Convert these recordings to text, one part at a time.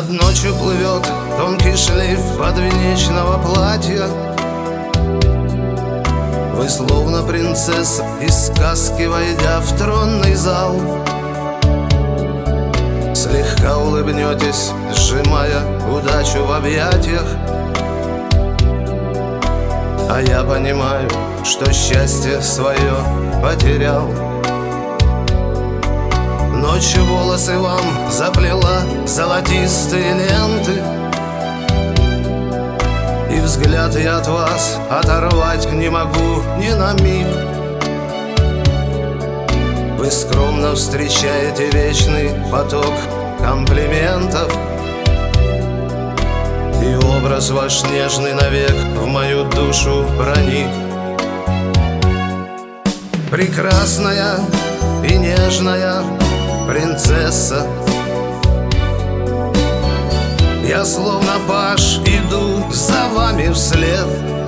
Над ночью плывет тонкий шлейф подвенечного платья. Вы словно принцесса из сказки, войдя в тронный зал, слегка улыбнетесь, сжимая удачу в объятиях. А я понимаю, что счастье свое потерял. Ночью волосы вам заплела золотистые ленты, и взгляд я от вас оторвать не могу ни на миг. Вы скромно встречаете вечный поток комплиментов, и образ ваш нежный навек в мою душу проник. Прекрасная и нежная принцесса, я словно паж иду за вами вслед.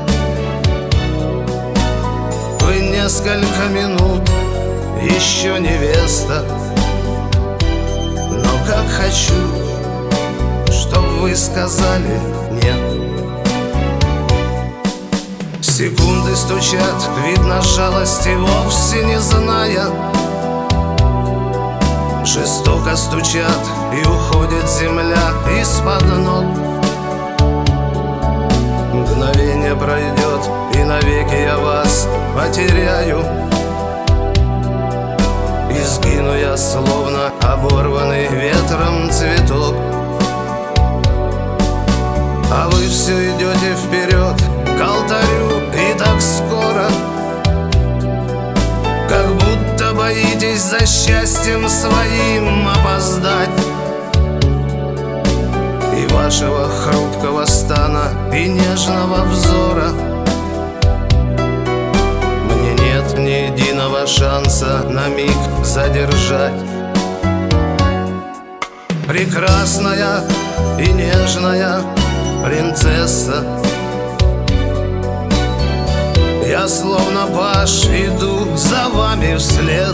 Вы несколько минут еще невеста, но как хочу, чтоб вы сказали нет. Секунды стучат, видно, жалости вовсе не зная. Жестоко стучат, и уходит земля из-под ног. Мгновение пройдет, и навеки я вас потеряю. И сгину я, словно оборванный ветром цветок. А вы все идете вперед к алтарю, и так скоро, как будто боитесь за счастьем своим опоздать. И вашего хрупкого стана и нежного взора мне нет ни единого шанса на миг задержать. Прекрасная и нежная принцесса, я словно паж иду за вами вслед.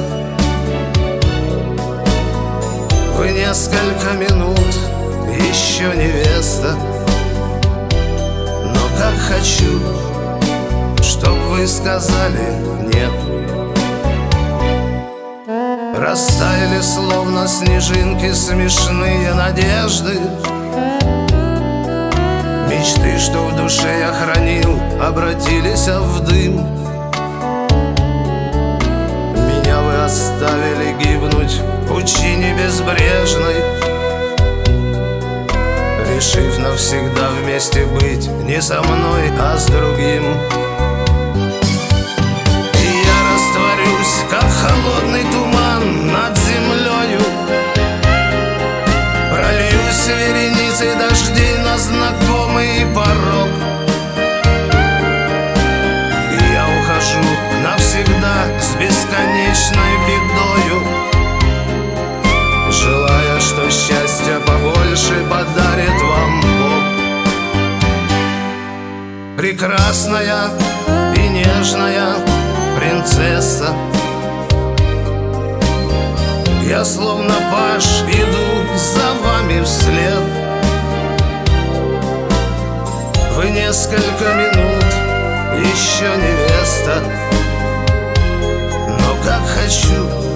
Вы несколько минут еще невеста, но как хочу, чтоб вы сказали нет. Растаяли, словно снежинки, смешные надежды. Мечты, что в душе я хранил, обратились в дым. Меня вы оставили гибнуть в пучине безбрежной, решив навсегда вместе быть не со мной, а с другим. И я растворюсь, как холодный туман над землею, прольюсь вереницей дождей на знакомый порог. И я ухожу навсегда с бесконечной бедою, желая, что счастье побольше подарит вам Бог. Прекрасная и нежная принцесса, я словно паж иду за вами вслед. Вы несколько минут еще невеста, но как хочу,